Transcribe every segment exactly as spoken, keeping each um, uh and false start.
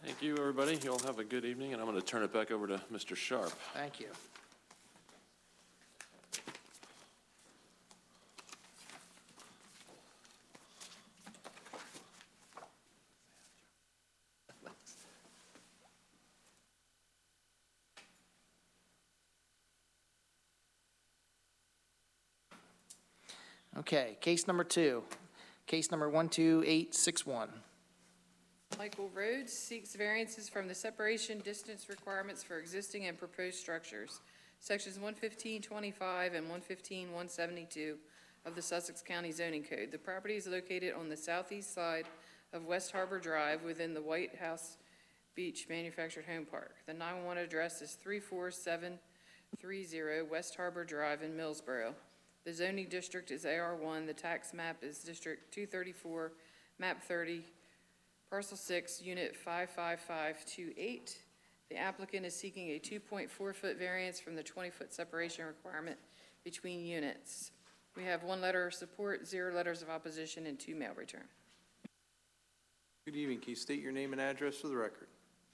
Thank you, everybody. You all have a good evening, and I'm going to turn it back over to Mister Sharp. Thank you. Okay, case number two, case number one two eight six one. Michael Rhodes seeks variances from the separation distance requirements for existing and proposed structures, sections one fifteen twenty-five and one fifteen one seventy-two of the Sussex County Zoning Code. The property is located on the southeast side of West Harbor Drive within the White House Beach Manufactured Home Park. The nine one one address is three four seven three zero West Harbor Drive in Millsboro. The zoning district is A R one. The tax map is District two thirty-four, Map thirty, Parcel six, Unit five five five two eight. The applicant is seeking a two point four foot variance from the twenty foot separation requirement between units. We have one letter of support, zero letters of opposition, and two mail return. Good evening. Can you state your name and address for the record?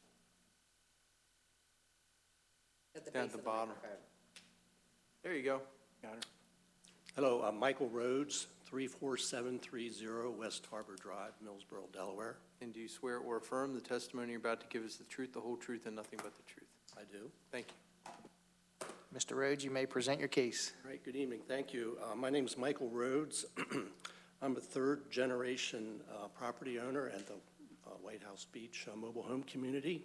At the Down base at the of bottom. microphone. There you go. Got her. Hello, I'm Michael Rhodes, three four seven three zero West Harbor Drive, Millsboro, Delaware. And do you swear or affirm the testimony you're about to give is the truth, the whole truth, and nothing but the truth? I do. Thank you. Mister Rhodes, you may present your case. All right, good evening. Thank you. Uh, my name is Michael Rhodes. I'm a third generation uh, property owner at the uh, White House Beach uh, mobile home community.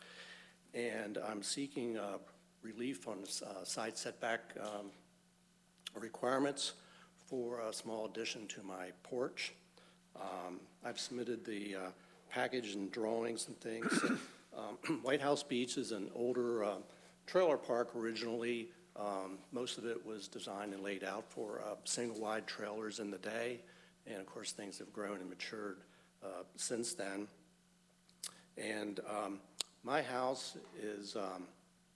And I'm seeking uh, relief on uh, side setback um, requirements for a small addition to my porch. Um, I've submitted the uh, package and drawings and things. um, White House Beach is an older uh, trailer park originally. Um, most of it was designed and laid out for uh, single wide trailers in the day. And of course, things have grown and matured uh, since then. And um, my house is um,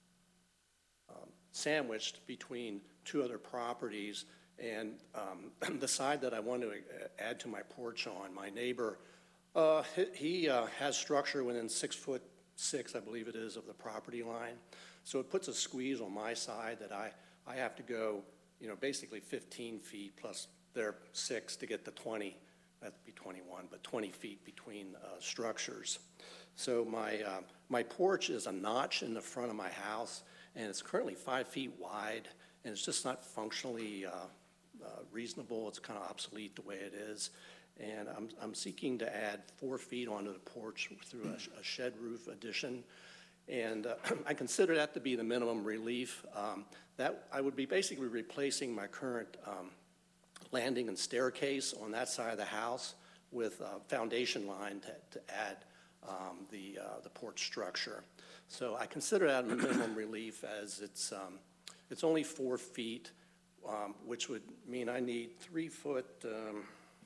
um, sandwiched between two other properties, and um, the side that I want to add to my porch on, my neighbor, uh, he, he uh, has structure within six foot six, I believe it is, of the property line. So it puts a squeeze on my side that I, I have to go, you know, basically fifteen feet plus their six to get the twenty. That'd be twenty-one, but twenty feet between uh, structures. So my, uh, my porch is a notch in the front of my house, and it's currently five feet wide, and it's just not functionally uh, uh, reasonable. It's kind of obsolete the way it is. And I'm, I'm seeking to add four feet onto the porch through a, a shed roof addition. And uh, I consider that to be the minimum relief. Um, that I would be basically replacing my current um, landing and staircase on that side of the house with a foundation line to, to add um, the, uh, the porch structure. So I consider that a minimum relief, as it's, um, it's only four feet, um, which would mean I need three foot, um,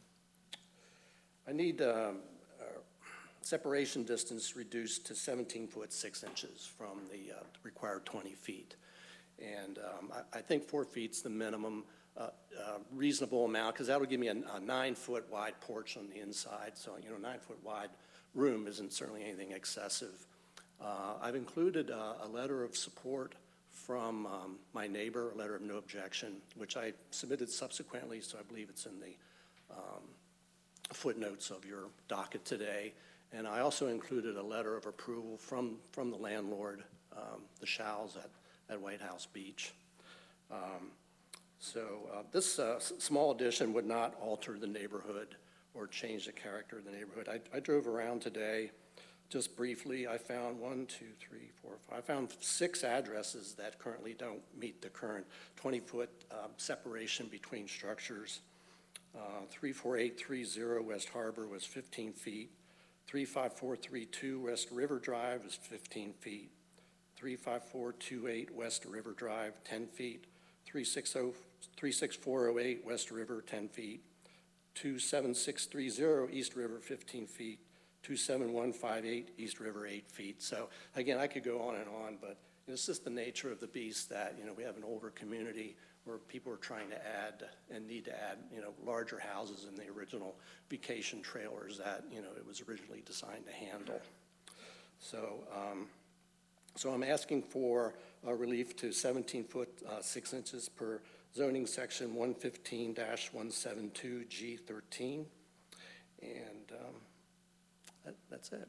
I need um, uh, separation distance reduced to seventeen foot six inches from the uh, required twenty feet. And um, I, I think four feet's the minimum uh, uh, reasonable amount, because that would give me a, a nine foot wide porch on the inside. So, you know, nine foot wide room isn't certainly anything excessive. Uh, I've included uh, a letter of support from um, my neighbor, a letter of no objection, which I submitted subsequently, so I believe it's in the um, footnotes of your docket today. And I also included a letter of approval from, from the landlord, um, the Shalls at, at White House Beach. Um, so uh, this uh, small addition would not alter the neighborhood or change the character of the neighborhood. I, I drove around today just briefly. I found one, two, three, four, five. I found six addresses that currently don't meet the current twenty foot uh, separation between structures. Uh, three four eight three zero West Harbor was fifteen feet. three five four three two West River Drive is fifteen feet. three five four two eight West River Drive, ten feet. three six four oh eight West River, ten feet. two seven six three zero East River, fifteen feet. two seven one five eight East River, eight feet. So again, I could go on and on, but it's just the nature of the beast that, you know, we have an older community where people are trying to add and need to add, you know, larger houses in the original vacation trailers that, you know, it was originally designed to handle. So, um, so I'm asking for a relief to seventeen foot, uh, six inches per zoning section one fifteen one seventy-two G thirteen. And um, that, that's it.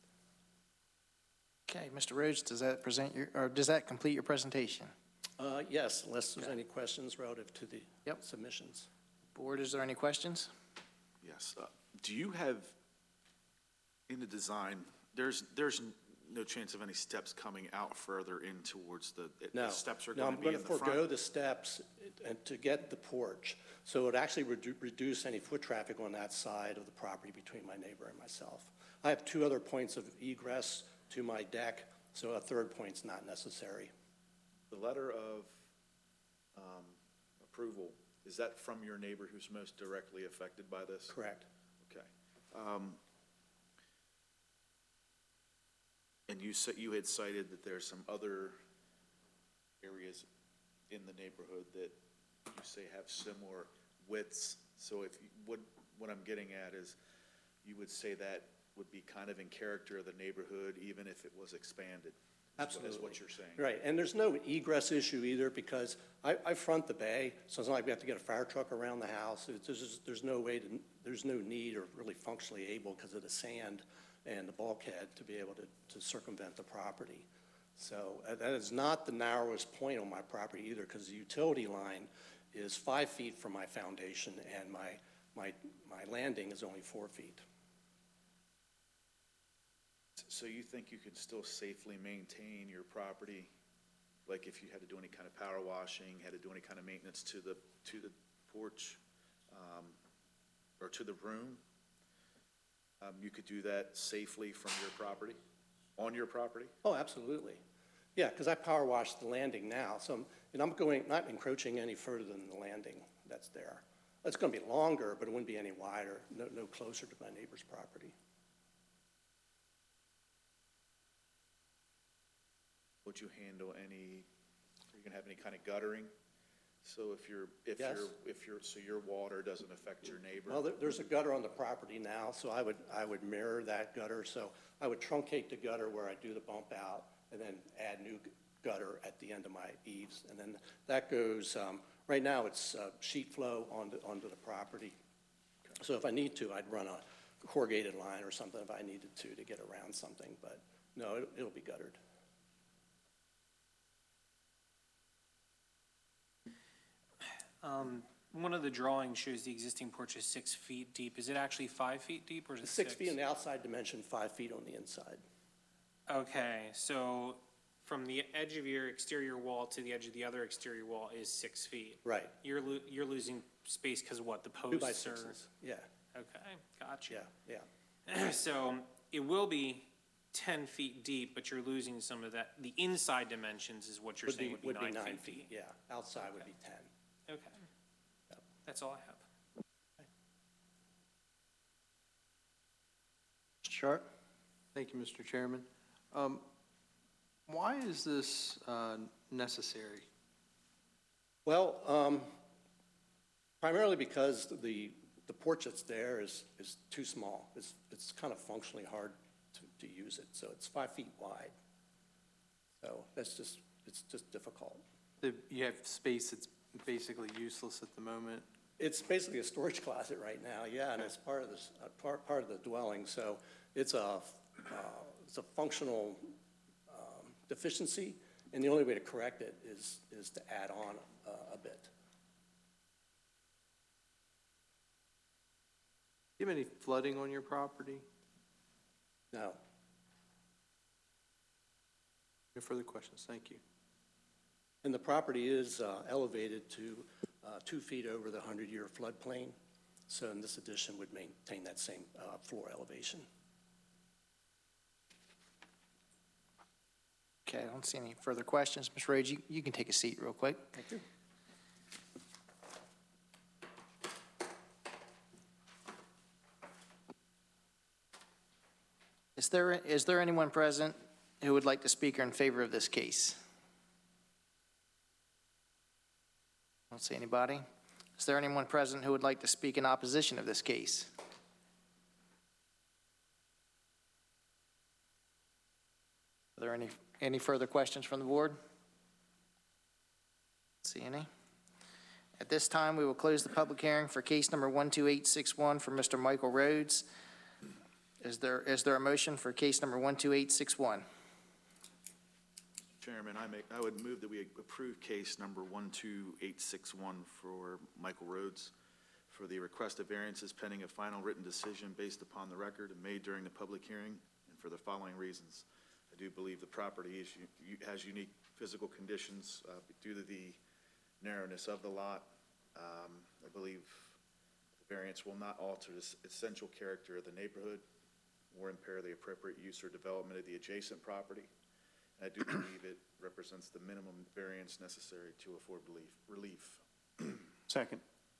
Okay, Mister Rhodes, does that present your, or does that complete your presentation? Uh, Yes, unless there's Okay. any questions relative to the Yep. submissions. Board, is there any questions? Yes. Uh, Do you have, in the design, there's, there's no chance of any steps coming out further in towards the, No. the steps are No, going I'm to be going in to the forego front? the steps and to get the porch. So it would actually redu- reduce any foot traffic on that side of the property between my neighbor and myself. I have two other points of egress to my deck, so a third point's not necessary. The letter of um, approval, is that from your neighbor who's most directly affected by this? Correct. Okay. Um, And you said, you had cited that there's some other areas in the neighborhood that you say have similar widths. So if, you- what, what I'm getting at is, you would say that would be kind of in character of the neighborhood, even if it was expanded? is what- Is Absolutely. what you're saying? Right, and there's no egress issue either because I, I front the bay, so it's not like we have to get a fire truck around the house. It's just, there's no way to, there's no need or really functionally able because of the sand and the bulkhead to be able to, to circumvent the property. So uh, that is not the narrowest point on my property either because the utility line is five feet from my foundation and my, my, my landing is only four feet. So you think you can still safely maintain your property? Like if you had to do any kind of power washing, had to do any kind of maintenance to the, to the porch, um, or to the room? Um, you could do that safely from your property, on your property? Oh, absolutely. Yeah, because I power wash the landing now, so, I'm- and I'm going, not encroaching any further than the landing that's there. It's going to be longer, but it wouldn't be any wider, no, no closer to my neighbor's property. Would you handle any, are you gonna have any kind of guttering? So if you're, if Yes. you're, if you're, so your water doesn't affect your neighbor? Well, there, there's a gutter on the property now, so I would, I would mirror that gutter, so I would truncate the gutter where I do the bump out, and then add new gutter at the end of my eaves, and then that goes, um, right now it's, uh, sheet flow onto, onto the property. So if I need to, I'd run a corrugated line or something if I needed to, to get around something, but no, it'll, it'll be guttered. Um, One of the drawings shows the existing porch is six feet deep. Is it actually five feet deep, or is it It's six? six feet on the outside dimension, five feet on the inside. Okay, so from the edge of your exterior wall to the edge of the other exterior wall is six feet. Right, You're lo- you're losing space because what, the two by posts are? sixes, yeah, Okay, gotcha. yeah, yeah. So it will be ten feet deep, but you're losing some of that. The inside dimensions is what you're saying would be nine feet deep. Yeah, outside would be ten. Okay. That's all I have. Mister Sharp? Thank you, Mister Chairman. Um, Why is this uh, necessary? Well, um, primarily because the, the porch that's there is, is too small. It's, it's kind of functionally hard to, to use it, so it's five feet wide. So that's just, it's just difficult. The- You have space that's basically useless at the moment. It's basically a storage closet right now, yeah, and it's part of this, uh, part, part of the dwelling, so it's a, uh, it's a functional, um, deficiency, and the only way to correct it is, is to add on uh, a bit. Do you have any flooding on your property? No, No further questions, thank you. and the property is uh, elevated to uh, two feet over the hundred-year floodplain, so in this addition would maintain that same uh, floor elevation. Okay, I don't see any further questions. Mister Rhodes, you, you can take a seat real quick. Thank you. Is there, is there anyone present who would like to speak in favor of this case? I don't see anybody. Is there anyone present who would like to speak in opposition of this case? there any, any further questions from the board? See any? At this time, we will close the public hearing for case number one two eight six one for Mister Michael Rhodes. Is there, is there a motion for case number one two eight six one? Chairman, I make, I would move that we approve case number one two eight six one for Michael Rhodes for the request of variances pending a final written decision based upon the record and made during the public hearing, and for the following reasons. I do believe the property is, u- has unique physical conditions uh, due to the narrowness of the lot. Um, I believe the variance will not alter the s- essential character of the neighborhood or impair the appropriate use or development of the adjacent property. I do believe it represents the minimum variance necessary to afford relief. relief. Second.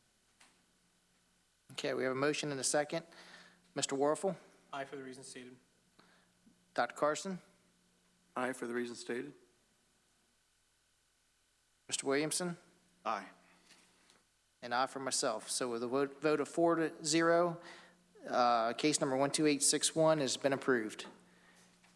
Okay, we have a motion and a second. Mister Warfel? Aye for the reasons stated. Doctor Carson? Aye for the reasons stated. Mister Williamson? Aye. And I for myself. So with a vote, vote of four to zero, uh, case number one two eight six one has been approved.